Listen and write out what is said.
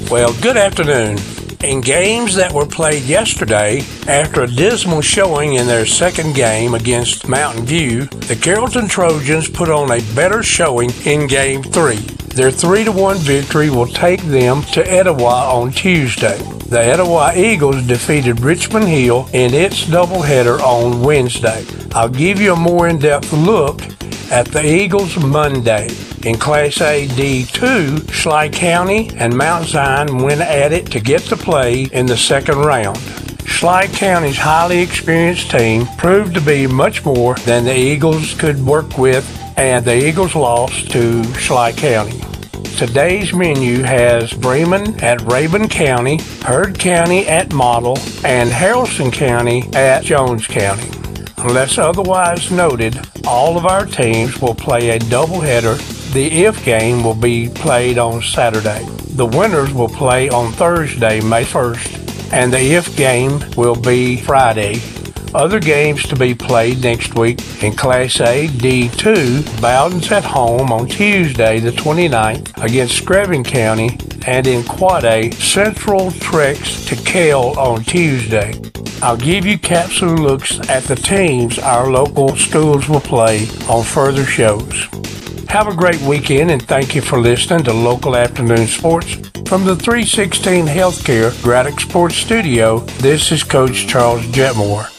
Well, good afternoon. In games that were played yesterday, after a dismal showing in their second game against Mountain View, the Carrollton Trojans put on a better showing in Game 3. Their 3-1 victory will take them to Etowah on Tuesday. The Etowah Eagles defeated Richmond Hill in its doubleheader on Wednesday. I'll give you a more in-depth look at the Eagles Monday. In Class A D2, Schley County and Mount Zion went at it to get to play in the second round. Schley County's highly experienced team proved to be much more than the Eagles could work with, and the Eagles lost to Schley County. Today's menu has Bremen at Rabun County, Heard County at Model, and Haralson County at Jones County. Unless otherwise noted, all of our teams will play a doubleheader. The IF game will be played on Saturday. The winners will play on Thursday, May 1st, and the IF game will be Friday. Other games to be played next week in Class A D2, Bowden's at home on Tuesday the 29th against Screven County, and in Quad A, Central treks to Kell on Tuesday. I'll give you capsule looks at the teams our local schools will play on further shows. Have a great weekend, and thank you for listening to Local Afternoon Sports. From the 316 Healthcare Braddock Sports Studio, this is Coach Charles Jetmore.